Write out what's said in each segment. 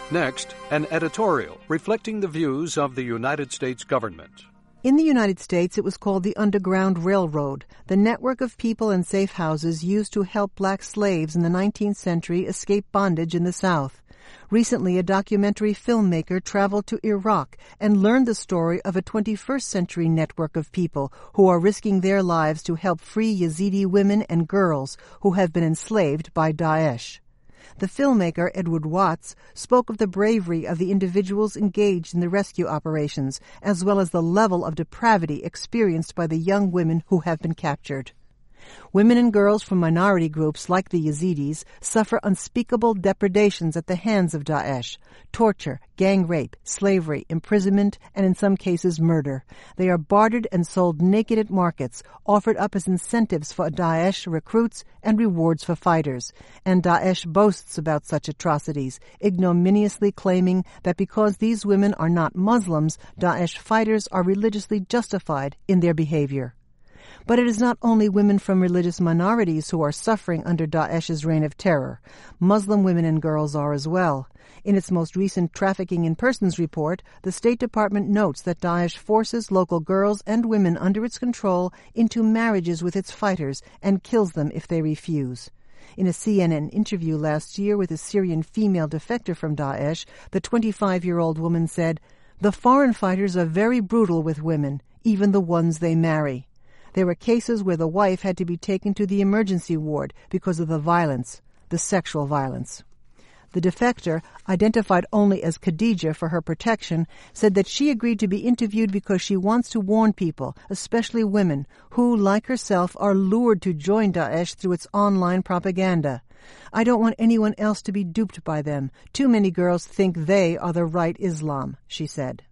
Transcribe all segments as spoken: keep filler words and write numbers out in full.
Next, an editorial reflecting the views of the United States government. In the United States, it was called the Underground Railroad, the network of people and safe houses used to help black slaves in the nineteenth century escape bondage in the South. Recently, a documentary filmmaker traveled to Iraq and learned the story of a twenty-first century network of people who are risking their lives to help free Yazidi women and girls who have been enslaved by Daesh. The filmmaker, Edward Watts, spoke of the bravery of the individuals engaged in the rescue operations, as well as the level of depravity experienced by the young women who have been captured. Women and girls from minority groups like the Yazidis suffer unspeakable depredations at the hands of Daesh: torture, gang rape, slavery, imprisonment, and in some cases murder. They are bartered and sold naked at markets, offered up as incentives for Daesh recruits and rewards for fighters. And Daesh boasts about such atrocities, ignominiously claiming that because these women are not Muslims, Daesh fighters are religiously justified in their behavior. But it is not only women from religious minorities who are suffering under Daesh's reign of terror. Muslim women and girls are as well. In its most recent Trafficking in Persons report, the State Department notes that Daesh forces local girls and women under its control into marriages with its fighters and kills them if they refuse. In a C N N interview last year with a Syrian female defector from Daesh, the twenty-five-year-old woman said, "The foreign fighters are very brutal with women, even the ones they marry. There were cases where the wife had to be taken to the emergency ward because of the violence, the sexual violence." The defector, identified only as Khadija for her protection, said that she agreed to be interviewed because she wants to warn people, especially women, who, like herself, are lured to join Daesh through its online propaganda. "I don't want anyone else to be duped by them. Too many girls think they are the right Islam," she said.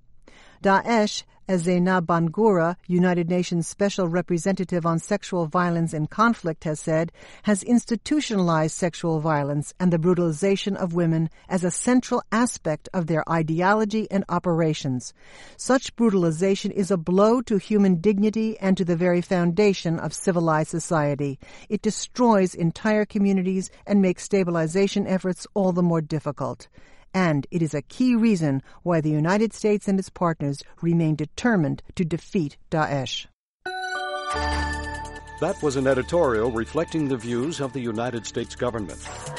Daesh, as Zainab Bangura, United Nations Special Representative on Sexual Violence and Conflict, has said, has institutionalized sexual violence and the brutalization of women as a central aspect of their ideology and operations. Such brutalization is a blow to human dignity and to the very foundation of civilized society. It destroys entire communities and makes stabilization efforts all the more difficult. And it is a key reason why the United States and its partners remain determined to defeat Daesh. That was an editorial reflecting the views of the United States government.